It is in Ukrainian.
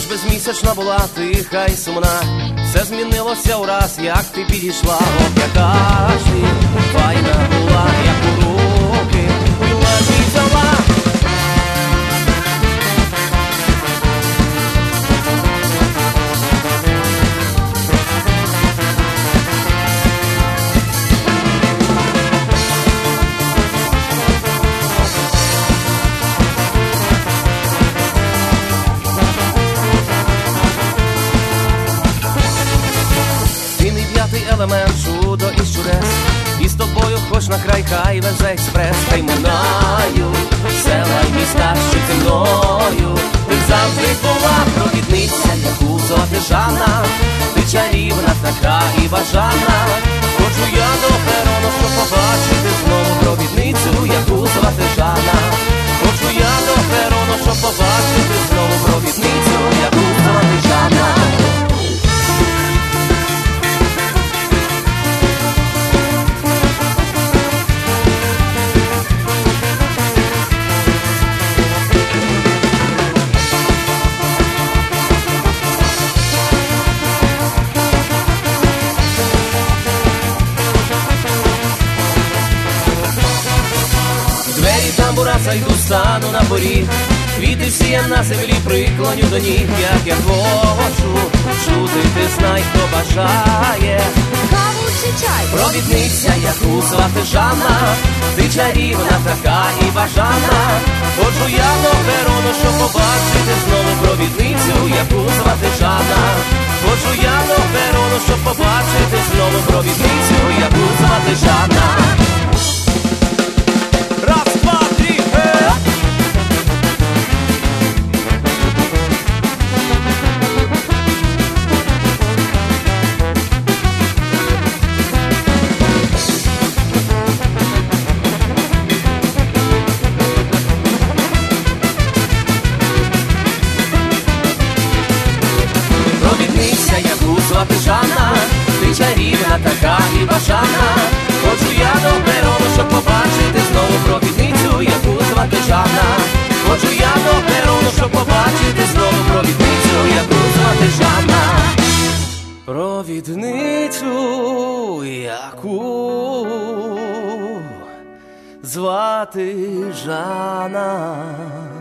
безмісячна була тиха й сумна, все змінилося враз, як ти підійшла. Ох, яка ж ти файна була, як у руки білезні взяла. Елемент, чудо із чудес, і з тобою хоч на край, хай везе експрес. Хай минаю села й міста, що ти мною. Ти завжди була провідниця, як у Золотижана. Ти чарівна така і бажана. Хочу я до перону, щоб побачити знову провідницю, як у Золотижана. Хочу я до перону, щоб побачити знову провідницю, як у Золотижана. Зайду, стану на поріг, квіти всі я на землі приклоню до ніг. Як я хочу чути, ти знай, хто бажає каву чи чай, провідниця, як у Золотижана. Ти чарівна така і бажана. Хочу я до перону, щоб побачити знову провідницю, як у Золотижана. Хочу я до перону, щоб побачити знову провідницю, як у Золотижана. Золотижана, ти чарівна така і бажана. Хочу я до перону, щоб побачити знову провідницю, як у Золотижана. Хочу я до перону, щоб побачити знову провідницю, як у Золотижана. Провідницю, як у Золотижана.